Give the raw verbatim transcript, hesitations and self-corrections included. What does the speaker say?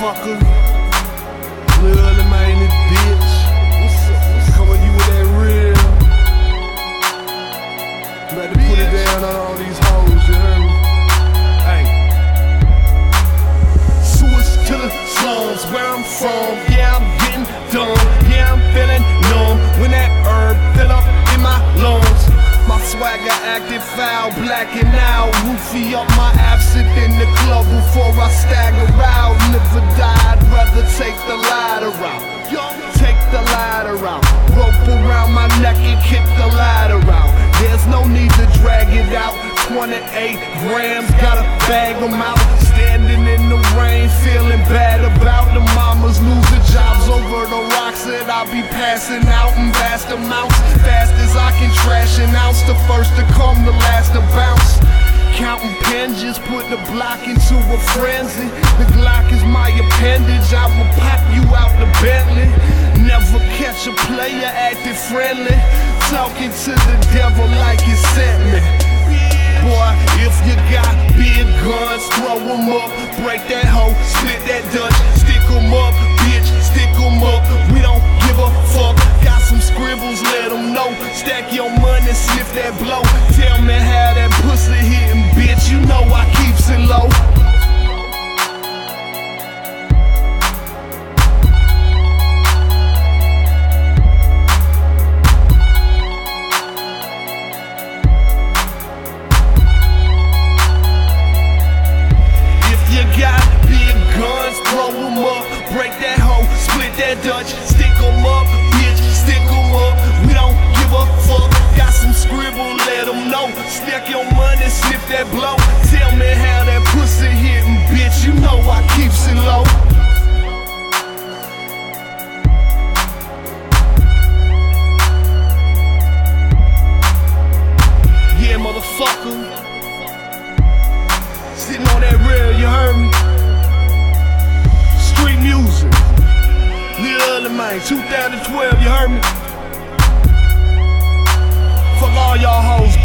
motherfucker. Lil Early, man, this bitch. What's up? What's coming you with that real? Better put it down on all these hoes, you heard me? Hey. Switch to the slums where I'm from. Yeah, I'm getting dumb. Yeah, I'm feeling numb when that herb fill up in my lungs. My swagger acted foul, blacking out. Roofie up my absinthe in the club before I stagger out. Never died, rather take the ladder out. Take the ladder out. Rope around my neck and kick the ladder out. There's no need to drag it out. twenty-eight grams, gotta bag them out. Standing in the rain, feeling bad about the mamas losing jobs over the rocks that I be passing out in vast amounts. Fast as I can trash an ounce, the first to come, the last to bounce. Counting pen just put the block into a frenzy. The Glock is my appendage, I will pop you out the Bentley. Never catch a player acting friendly, talking to the devil like he sent me. Boy, if you got big guns, throw them up, break that hoe, split that Dutch, stick them up, bitch, stick them up, we don't give a fuck. Got some scribbles, let them know, stack your money, sniff that blow. Tell me how that pussy hitting, bitch, you know I keeps it low. Break that hoe, split that Dutch, stick 'em up, bitch, stick 'em up, we don't give a fuck. Got some scribble, let 'em know, stack your money, sniff that blow. Tell me how that pussy hitting, bitch, you know I keeps it low. Yeah, motherfucker, sitting on that rail, you heard me? Street music, Lil Early, man, two thousand twelve, you heard me? Fuck all y'all hoes.